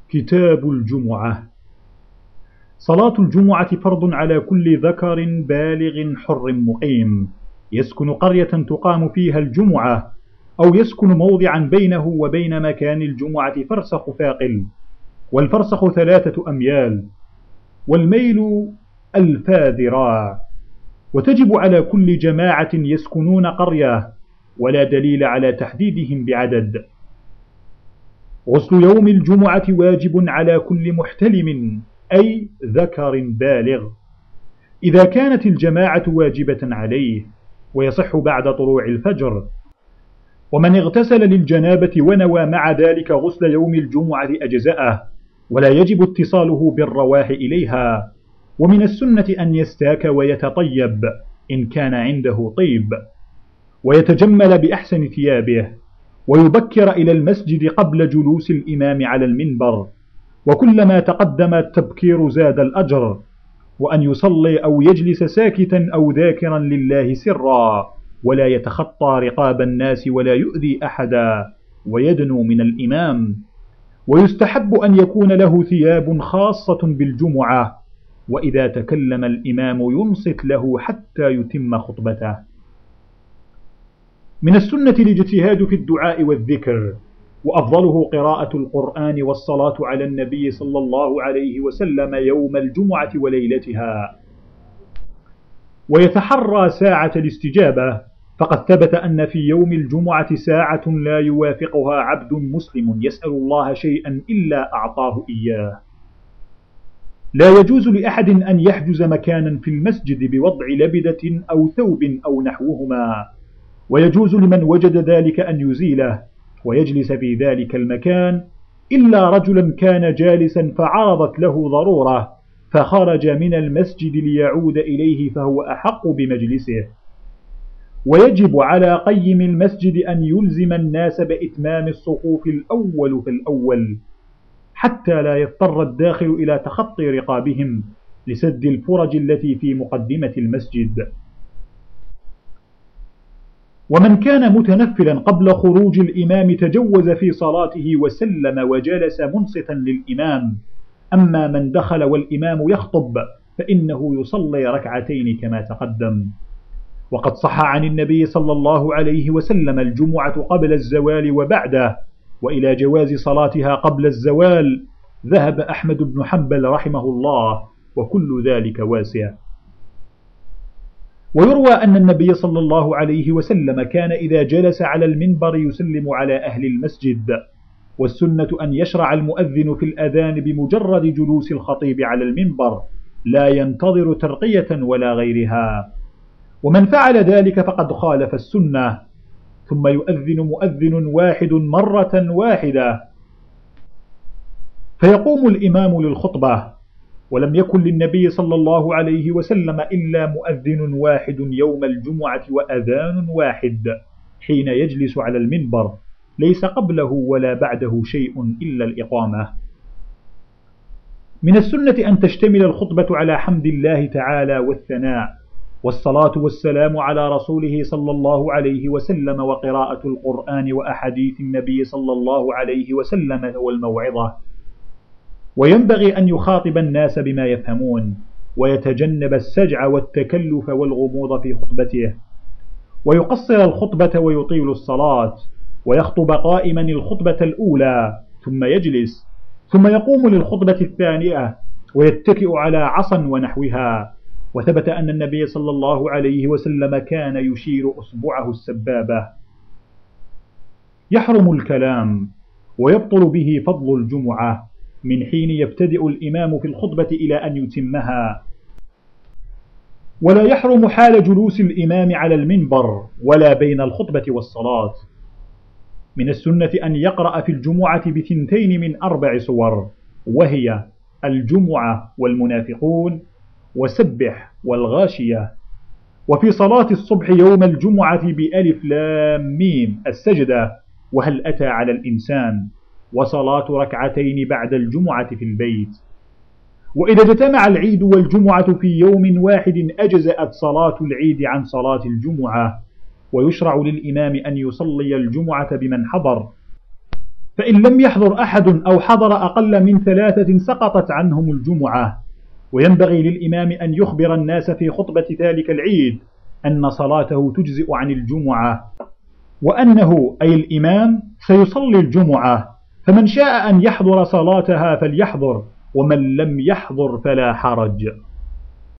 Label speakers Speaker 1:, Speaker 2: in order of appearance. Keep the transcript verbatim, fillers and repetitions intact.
Speaker 1: كتاب الجمعة. صلاة الجمعة فرض على كل ذكر بالغ حر مقيم يسكن قرية تقام فيها الجمعة، أو يسكن موضعا بينه وبين مكان الجمعة فرسخ ثاقل، والفرسخ ثلاثة أميال، والميل ألفا ذراع. وتجب على كل جماعة يسكنون قرية، ولا دليل على تحديدهم بعدد. غسل يوم الجمعة واجب على كل محتلم، أي ذكر بالغ، إذا كانت الجماعة واجبة عليه، ويصح بعد طلوع الفجر. ومن اغتسل للجنابة ونوى مع ذلك غسل يوم الجمعة أجزأه، ولا يجب اتصاله بالرواه إليها. ومن السنة أن يستاك ويتطيب إن كان عنده طيب، ويتجمل بأحسن ثيابه، ويبكر إلى المسجد قبل جلوس الإمام على المنبر، وكلما تقدم التبكير زاد الأجر. وأن يصلي أو يجلس ساكتا أو ذاكرا لله سرا، ولا يتخطى رقاب الناس ولا يؤذي أحدا، ويدنو من الإمام. ويستحب أن يكون له ثياب خاصة بالجمعة، وإذا تكلم الإمام ينصت له حتى يتم خطبته. من السنة الاجتهاد في الدعاء والذكر، وأفضله قراءة القرآن والصلاة على النبي صلى الله عليه وسلم يوم الجمعة وليلتها. ويتحرى ساعة الاستجابة، فقد ثبت أن في يوم الجمعة ساعة لا يوافقها عبد مسلم يسأل الله شيئا إلا أعطاه إياه. لا يجوز لأحد أن يحجز مكانا في المسجد بوضع لبدة أو ثوب أو نحوهما، ويجوز لمن وجد ذلك أن يزيله ويجلس في ذلك المكان، إلا رجلا كان جالسا فعرضت له ضرورة فخرج من المسجد ليعود إليه فهو أحق بمجلسه. ويجب على قيم المسجد أن يلزم الناس بإتمام الصفوف الأول في الأول، حتى لا يضطر الداخل إلى تخطي رقابهم لسد الفرج التي في مقدمة المسجد. ومن كان متنفلا قبل خروج الإمام تجوز في صلاته وسلم وجلس منصتا للإمام. أما من دخل والإمام يخطب فإنه يصلي ركعتين كما تقدم. وقد صح عن النبي صلى الله عليه وسلم الجمعة قبل الزوال وبعده، وإلى جواز صلاتها قبل الزوال ذهب أحمد بن حنبل رحمه الله، وكل ذلك واسع. ويروى أن النبي صلى الله عليه وسلم كان إذا جلس على المنبر يسلم على أهل المسجد، والسنة أن يشرع المؤذن في الأذان بمجرد جلوس الخطيب على المنبر، لا ينتظر ترقية ولا غيرها. ومن فعل ذلك فقد خالف السنة. ثم يؤذن مؤذن واحد مرة واحدة، فيقوم الإمام للخطبة. ولم يكن للنبي صلى الله عليه وسلم إلا مؤذن واحد يوم الجمعة وأذان واحد حين يجلس على المنبر، ليس قبله ولا بعده شيء إلا الإقامة. من السنة أن تشتمل الخطبة على حمد الله تعالى والثناء، والصلاة والسلام على رسوله صلى الله عليه وسلم، وقراءة القرآن وأحاديث النبي صلى الله عليه وسلم والموعظة. وينبغي أن يخاطب الناس بما يفهمون، ويتجنب السجع والتكلف والغموض في خطبته، ويقصر الخطبة ويطيل الصلاة، ويخطب قائما الخطبة الأولى ثم يجلس، ثم يقوم للخطبة الثانية ويتكئ على عصا ونحوها. وثبت أن النبي صلى الله عليه وسلم كان يشير أصبعه السبابة. يحرم الكلام، ويبطل به فضل الجمعة من حين يبتدئ الإمام في الخطبة إلى أن يتمها. ولا يحرم حال جلوس الإمام على المنبر ولا بين الخطبة والصلاة. من السنة أن يقرأ في الجمعة بثنتين من أربع سور، وهي الجمعة والمنافقون وسبح والغاشية. وفي صلاة الصبح يوم الجمعة بألف لام ميم السجدة وهل أتى على الإنسان، وصلاة ركعتين بعد الجمعة في البيت. وإذا اجتمع العيد والجمعة في يوم واحد أجزأت صلاة العيد عن صلاة الجمعة. ويشرع للإمام أن يصلي الجمعة بمن حضر، فإن لم يحضر أحد أو حضر أقل من ثلاثة سقطت عنهم الجمعة. وينبغي للإمام أن يخبر الناس في خطبة ذلك العيد أن صلاته تجزئ عن الجمعة، وأنه أي الإمام سيصلي الجمعة، فمن شاء أن يحضر صلاتها فليحضر، ومن لم يحضر فلا حرج.